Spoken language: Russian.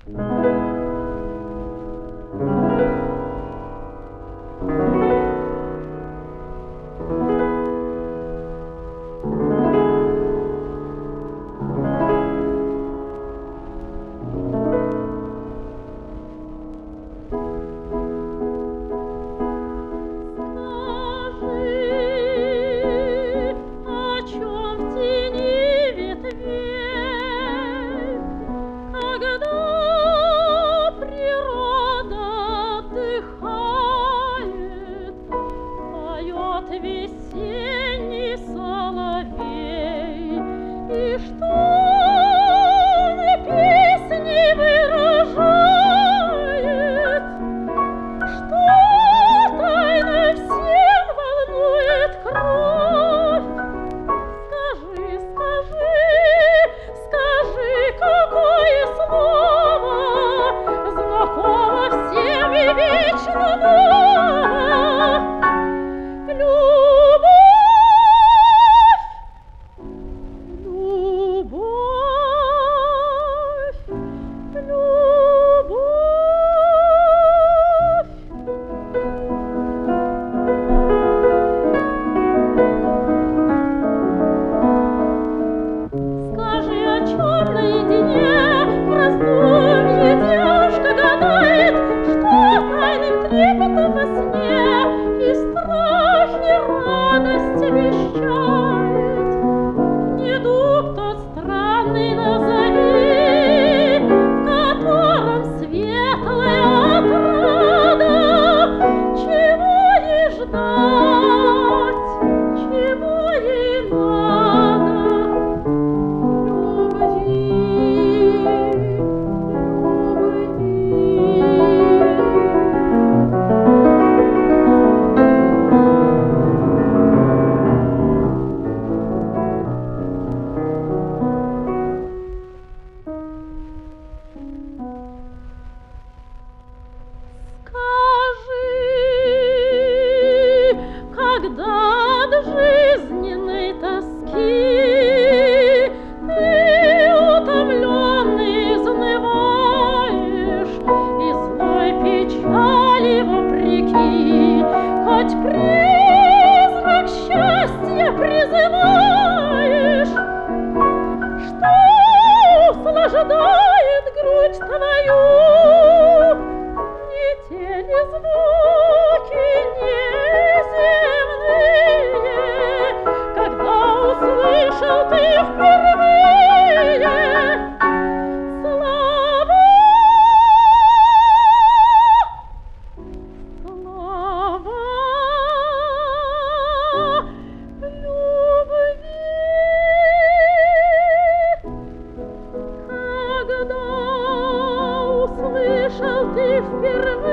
Весенний соловей, и что на песне выражает, что тайно всем волнует кровь. Скажи, скажи, скажи, какое слово знакомо всем и вечно ново. Трепетом во сне и страх, и радость вещает. Недуг тот странный назови, в котором светлая отрада. Чего ей ждать, чего ей надо? Когда от жизненной тоски ты утомленный изнываешь, и злой печали вопреки, хоть призрак счастья призываешь, что услаждает грудь твою, не те ли звуки, услышал ты впервые слова, слова любви, когда услышал ты впервые